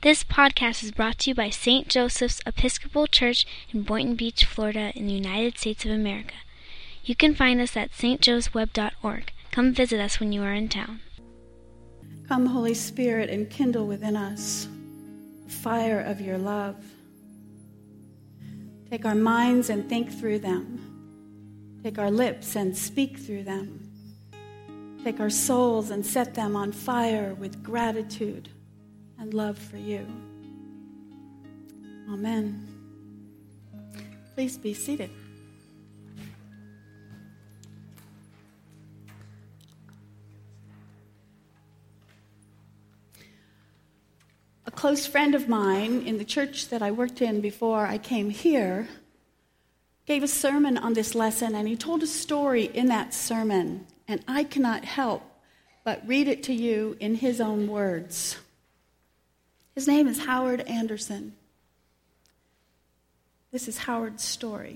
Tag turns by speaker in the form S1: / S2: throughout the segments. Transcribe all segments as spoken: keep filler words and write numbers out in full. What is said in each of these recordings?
S1: This podcast is brought to you by Saint Joseph's Episcopal Church in Boynton Beach, Florida, in the United States of America. You can find us at s t joes web dot org. Come visit us when you are in town.
S2: Come, Holy Spirit, and kindle within us the fire of your love. Take our minds and think through them. Take our lips and speak through them. Take our souls and set them on fire with gratitude and love for you. Amen. Please be seated. A close friend of mine in the church that I worked in before I came here gave a sermon on this lesson, and he told a story in that sermon, and I cannot help but read it to you in his own words. His name is Howard Anderson. This is Howard's story.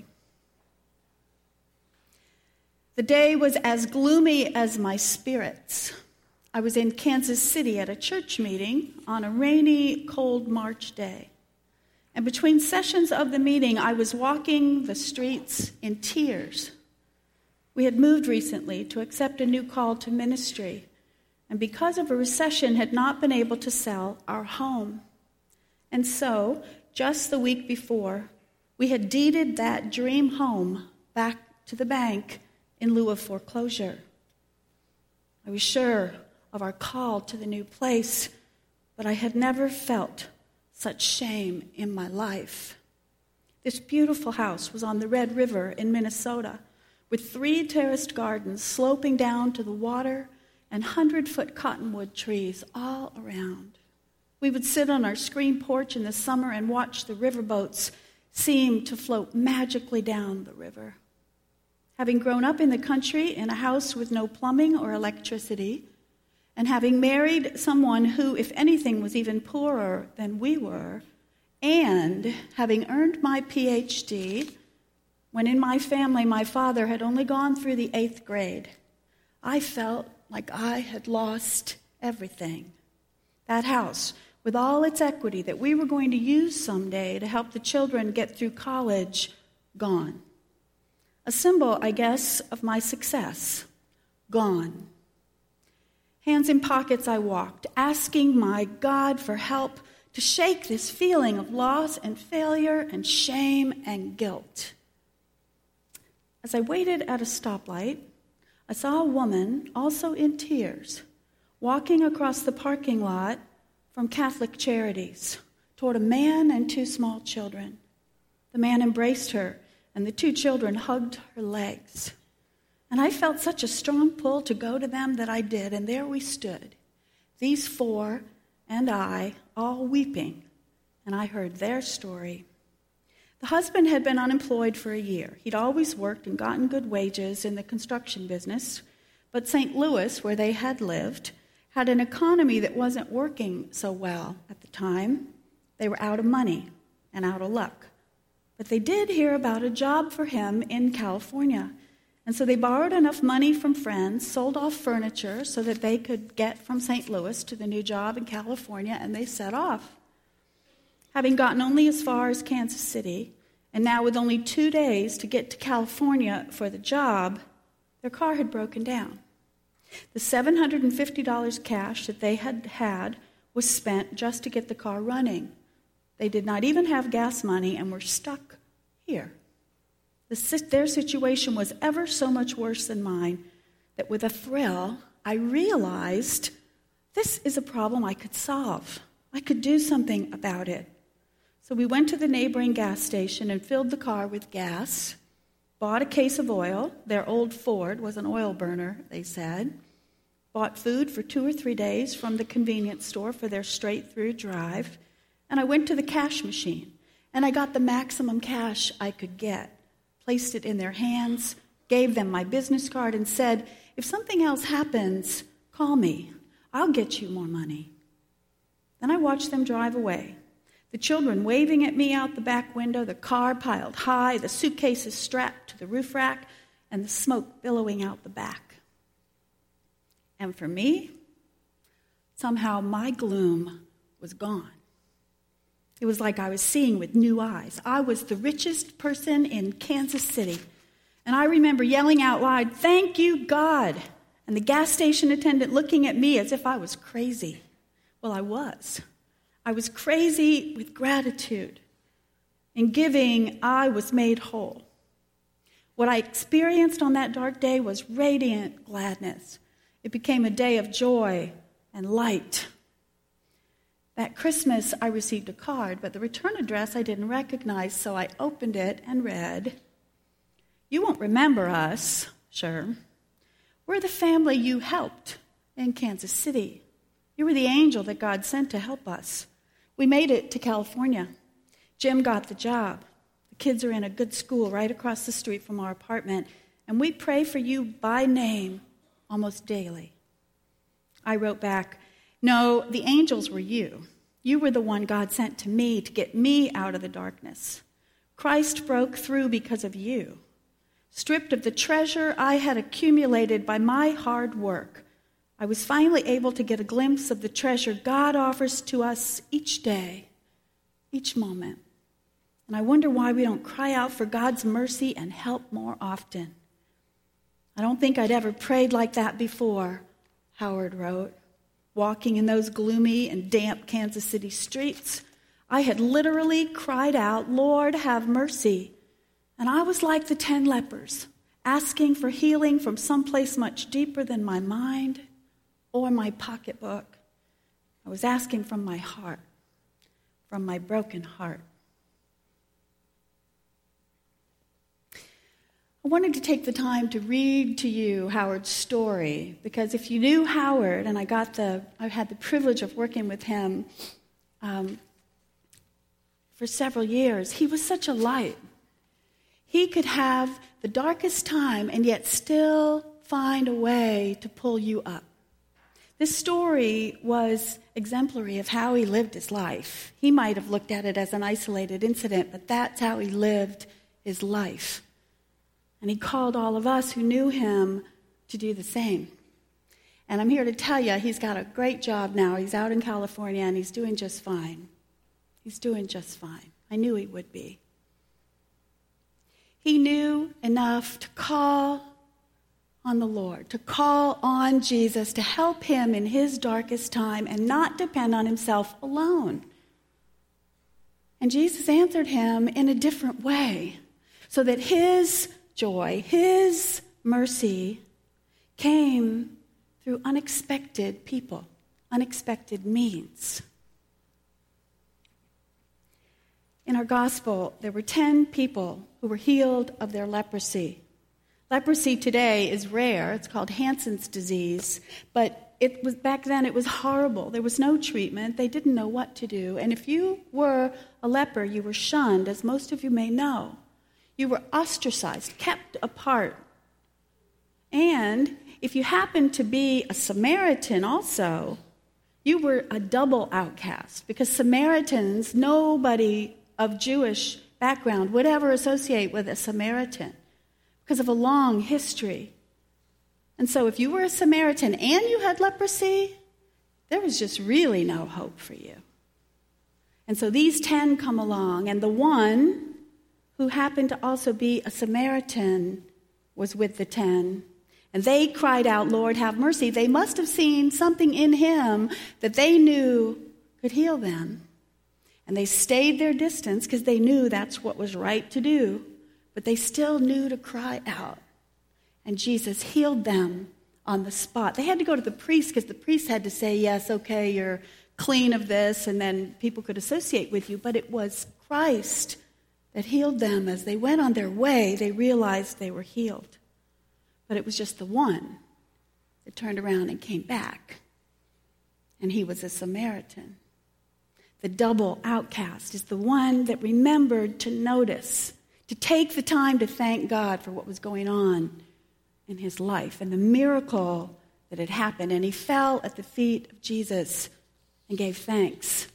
S2: The day was as gloomy as my spirits. I was in Kansas City at a church meeting on a rainy, cold March day. And between sessions of the meeting, I was walking the streets in tears. We had moved recently to accept a new call to ministry, and because of a recession, had not been able to sell our home. And so, just the week before, we had deeded that dream home back to the bank in lieu of foreclosure. I was sure of our call to the new place, but I had never felt such shame in my life. This beautiful house was on the Red River in Minnesota, with three terraced gardens sloping down to the water and hundred-foot cottonwood trees all around. We would sit on our screen porch in the summer and watch the riverboats seem to float magically down the river. Having grown up in the country in a house with no plumbing or electricity, and having married someone who, if anything, was even poorer than we were, and having earned my P H D, when in my family my father had only gone through the eighth grade, I felt like I had lost everything. That house, with all its equity that we were going to use someday to help the children get through college, gone. A symbol, I guess, of my success, gone. Hands in pockets I walked, asking my God for help to shake this feeling of loss and failure and shame and guilt. As I waited at a stoplight, I saw a woman, also in tears, walking across the parking lot from Catholic Charities toward a man and two small children. The man embraced her, and the two children hugged her legs. And I felt such a strong pull to go to them that I did, and there we stood, these four and I, all weeping, and I heard their story. The husband had been unemployed for a year. He'd always worked and gotten good wages in the construction business, but Saint Louis, where they had lived, had an economy that wasn't working so well at the time. They were out of money and out of luck. But they did hear about a job for him in California, and so they borrowed enough money from friends, sold off furniture so that they could get from Saint Louis to the new job in California, and they set off. Having gotten only as far as Kansas City, and now with only two days to get to California for the job, their car had broken down. The seven hundred fifty dollars cash that they had had was spent just to get the car running. They did not even have gas money and were stuck here. The, their situation was ever so much worse than mine that with a thrill, I realized this is a problem I could solve. I could do something about it. So we went to the neighboring gas station and filled the car with gas, bought a case of oil. Their old Ford was an oil burner, they said. Bought food for two or three days from the convenience store for their straight-through drive. And I went to the cash machine, and I got the maximum cash I could get, placed it in their hands, gave them my business card, and said, if something else happens, call me. I'll get you more money. Then I watched them drive away. The children waving at me out the back window, the car piled high, the suitcases strapped to the roof rack, and the smoke billowing out the back. And for me, somehow my gloom was gone. It was like I was seeing with new eyes. I was the richest person in Kansas City. And I remember yelling out loud, "Thank you, God!" And the gas station attendant looking at me as if I was crazy. Well, I was. I was crazy with gratitude. In giving, I was made whole. What I experienced on that dark day was radiant gladness. It became a day of joy and light. That Christmas, I received a card, but the return address I didn't recognize, so I opened it and read, "You won't remember us, sure. We're the family you helped in Kansas City. You were the angel that God sent to help us. We made it to California. Jim got the job. The kids are in a good school right across the street from our apartment, and we pray for you by name almost daily." I wrote back, "No, the angels were you. You were the one God sent to me to get me out of the darkness. Christ broke through because of you. Stripped of the treasure I had accumulated by my hard work, I was finally able to get a glimpse of the treasure God offers to us each day, each moment. And I wonder why we don't cry out for God's mercy and help more often. I don't think I'd ever prayed like that before," Howard wrote. Walking in those gloomy and damp Kansas City streets, I had literally cried out, "Lord, have mercy." And I was like the ten lepers, asking for healing from someplace much deeper than my mind or my pocketbook. I was asking from my heart, from my broken heart. I wanted to take the time to read to you Howard's story, because if you knew Howard, and I got the, I had the privilege of working with him um, for several years, he was such a light. He could have the darkest time and yet still find a way to pull you up. This story was exemplary of how he lived his life. He might have looked at it as an isolated incident, but that's how he lived his life. And he called all of us who knew him to do the same. And I'm here to tell you, he's got a great job now. He's out in California, and he's doing just fine. He's doing just fine. I knew he would be. He knew enough to call on the Lord, to call on Jesus to help him in his darkest time and not depend on himself alone. And Jesus answered him in a different way, so that his joy, his mercy came through unexpected people, unexpected means. In our gospel, there were ten people who were healed of their leprosy. Leprosy today is rare. It's called Hansen's disease. But it was back then it was horrible. There was no treatment. They didn't know what to do. And if you were a leper, you were shunned, as most of you may know. You were ostracized, kept apart. And if you happened to be a Samaritan also, you were a double outcast, because Samaritans, nobody of Jewish background would ever associate with a Samaritan because of a long history. And so if you were a Samaritan and you had leprosy, there was just really no hope for you. And so these ten come along, and the one who happened to also be a Samaritan was with the ten. And they cried out, "Lord, have mercy." They must have seen something in him that they knew could heal them. And they stayed their distance because they knew that's what was right to do. But they still knew to cry out. And Jesus healed them on the spot. They had to go to the priest because the priest had to say, "Yes, okay, you're clean of this," and then people could associate with you. But it was Christ that healed them. As they went on their way, they realized they were healed. But it was just the one that turned around and came back. And he was a Samaritan. The double outcast is the one that remembered to notice, to take the time to thank God for what was going on in his life and the miracle that had happened. And he fell at the feet of Jesus and gave thanks,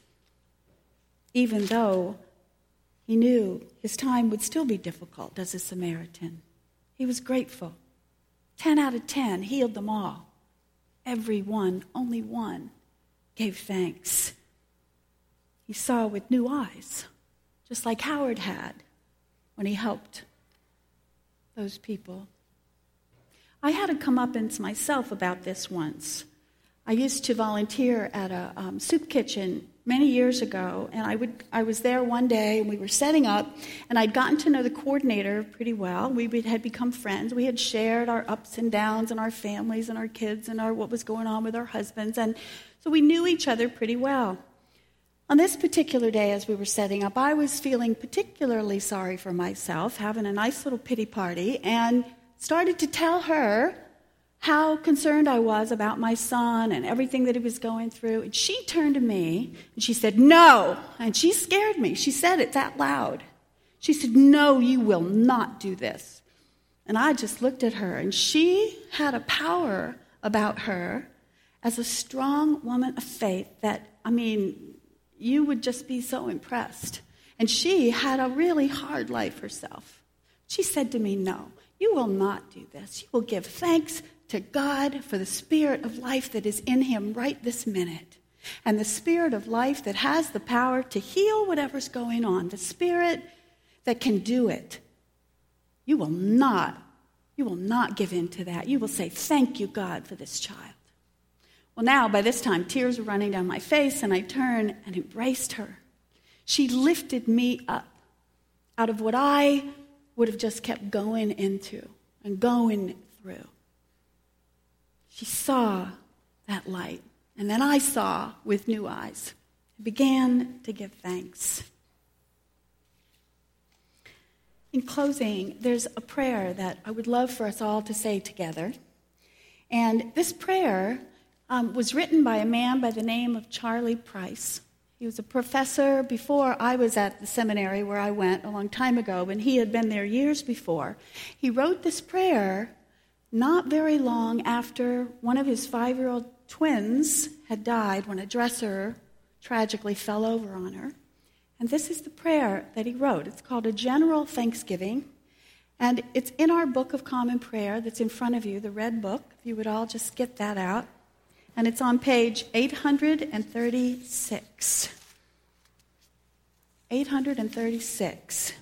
S2: even though he knew his time would still be difficult as a Samaritan. He was grateful. Ten out of ten healed them all. Every one, only one, gave thanks. he saw with new eyes, just like Howard had when he helped those people. I had a comeuppance myself about this once. I used to volunteer at a um, soup kitchen many years ago, and I would I was there one day, and we were setting up, and I'd gotten to know the coordinator pretty well. We had become friends. We had shared our ups and downs and our families and our kids and our what was going on with our husbands, and so we knew each other pretty well. On this particular day, as we were setting up, I was feeling particularly sorry for myself, having a nice little pity party, and started to tell her how concerned I was about my son and everything that he was going through. And she turned to me and she said, "No." And she scared me. She said it that loud. She said, "No, you will not do this." And I just looked at her, and she had a power about her as a strong woman of faith that, I mean, you would just be so impressed. And she had a really hard life herself. She said to me, "No, you will not do this. You will give thanks to God for the spirit of life that is in him right this minute. And the spirit of life that has the power to heal whatever's going on, the spirit that can do it. You will not, you will not give in to that. You will say, 'Thank you, God, for this child.'" Well, now, by this time, tears were running down my face, and I turned and embraced her. She lifted me up out of what I would have just kept going into and going through. She saw that light, and then I saw with new eyes. I began to give thanks. In closing, there's a prayer that I would love for us all to say together. And this prayer um, was written by a man by the name of Charlie Price. He was a professor before I was at the seminary where I went a long time ago, and he had been there years before. He wrote this prayer not very long after one of his five-year-old twins had died when a dresser tragically fell over on her. And this is the prayer that he wrote. It's called A General Thanksgiving, and it's in our Book of Common Prayer that's in front of you, the red book, if you would all just get that out. And it's on page eight hundred thirty-six. eight hundred thirty-six.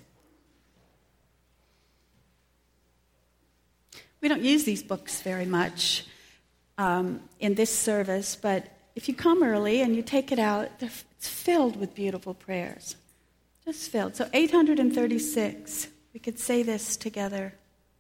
S2: We don't use these books very much um, in this service, but if you come early and you take it out, it's filled with beautiful prayers. Just filled. So eight hundred thirty-six, we could say this together.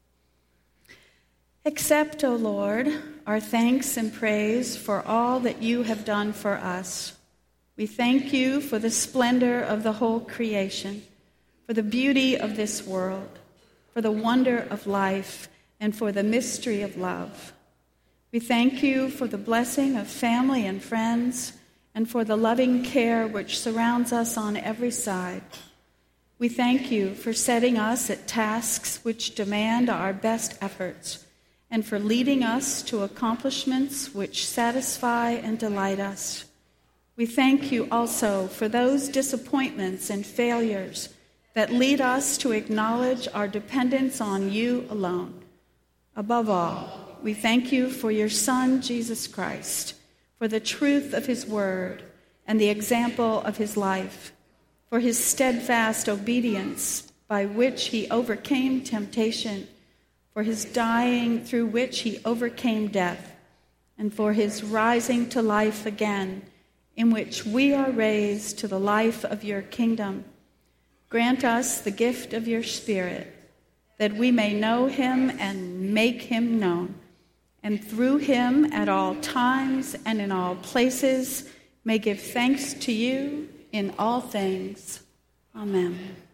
S2: "Accept, O Lord, our thanks and praise for all that you have done for us. We thank you for the splendor of the whole creation, for the beauty of this world, for the wonder of life, and for the mystery of love. We thank you for the blessing of family and friends, and for the loving care which surrounds us on every side. We thank you for setting us at tasks which demand our best efforts, and for leading us to accomplishments which satisfy and delight us. We thank you also for those disappointments and failures that lead us to acknowledge our dependence on you alone. Above all, we thank you for your Son, Jesus Christ, for the truth of his word and the example of his life, for his steadfast obedience by which he overcame temptation, for his dying through which he overcame death, and for his rising to life again, in which we are raised to the life of your kingdom. Grant us the gift of your Spirit, that we may know him and make him known, and through him at all times and in all places may give thanks to you in all things. Amen.